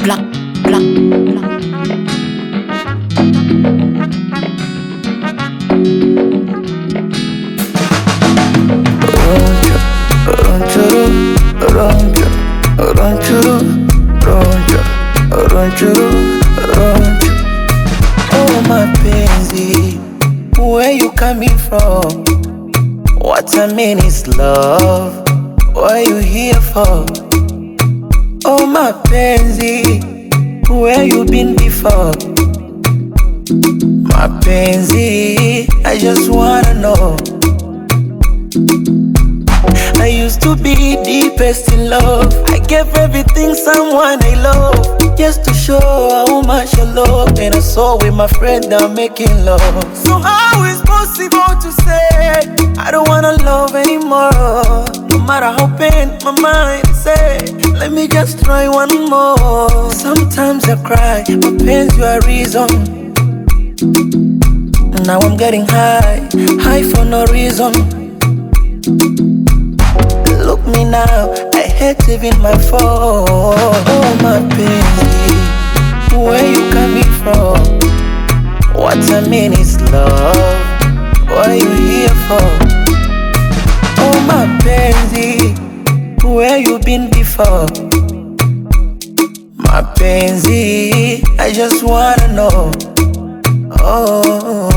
black, black, black. Oh mapenzi, where you coming from? What I mean is love. What you here for? Oh mapenzi, where you been before? Mapenzi, I just wanna know. I used to be deepest in love. I gave everything someone I love, just to show how much I love. And I saw with my friend I'm making love. So how is possible to say I don't wanna love anymore? No matter how pain my mind say, let me just try one more. Sometimes I cry, but pain's your reason. Now I'm getting high, high for no reason. Look me now, I hate even my phone. Oh my baby, where you coming from? What I mean is love. What you here for? Oh my baby, where you been before? My baby, I just wanna know. Oh.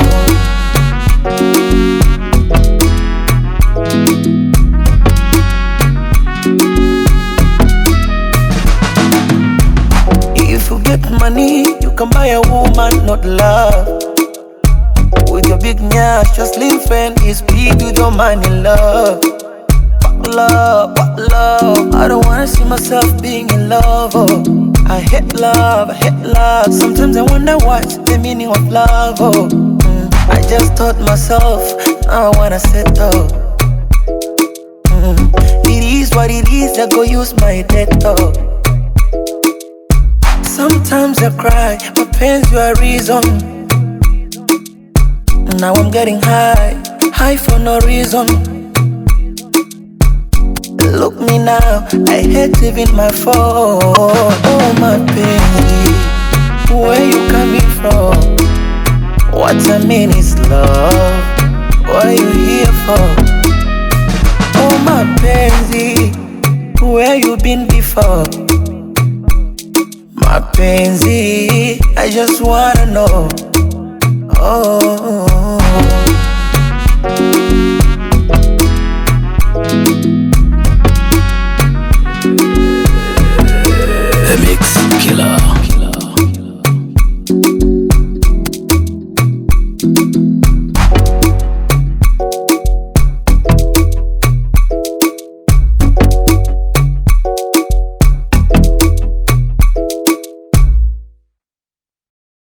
If you get money, you can buy a woman, not love. With your big nyash, your slim friend is big with your man in love. Fuck love, what love? I don't wanna see myself being in love, oh. I hate love, I hate love. Sometimes I wonder what's the meaning of love, oh. I just taught myself, now I wanna settle. It is what it is, I go use my debt, oh. Sometimes I cry, but pain's your reason. Now I'm getting high, high for no reason. Look me now, I hate even my phone. Oh my baby, where you coming from? What I mean is love. What you here for? Oh my baby, where you been before? My baby, I just wanna know. Oh. The Mix Killer.